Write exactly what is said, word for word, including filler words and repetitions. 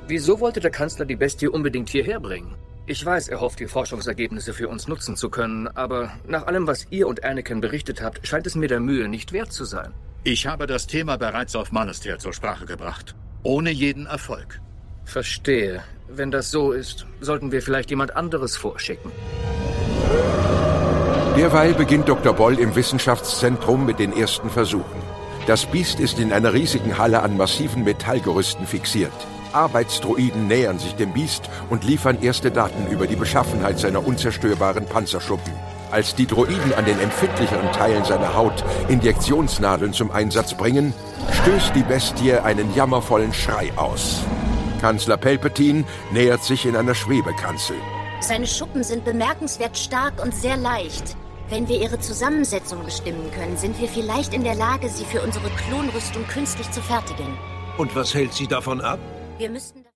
Wieso wollte der Kanzler die Bestie unbedingt hierher bringen? Ich weiß, er hofft, die Forschungsergebnisse für uns nutzen zu können, aber nach allem, was ihr und Anakin berichtet habt, scheint es mir der Mühe nicht wert zu sein. Ich habe das Thema bereits auf Malastare zur Sprache gebracht. Ohne jeden Erfolg. Verstehe. Wenn das so ist, sollten wir vielleicht jemand anderes vorschicken. Derweil beginnt Doktor Boll im Wissenschaftszentrum mit den ersten Versuchen. Das Biest ist in einer riesigen Halle an massiven Metallgerüsten fixiert. Arbeitsdroiden nähern sich dem Biest und liefern erste Daten über die Beschaffenheit seiner unzerstörbaren Panzerschuppen. Als die Droiden an den empfindlicheren Teilen seiner Haut Injektionsnadeln zum Einsatz bringen, stößt die Bestie einen jammervollen Schrei aus. Kanzler Palpatine nähert sich in einer Schwebekanzel. Seine Schuppen sind bemerkenswert stark und sehr leicht. Wenn wir ihre Zusammensetzung bestimmen können, sind wir vielleicht in der Lage, sie für unsere Klonrüstung künstlich zu fertigen. Und was hält Sie davon ab? Wir müssten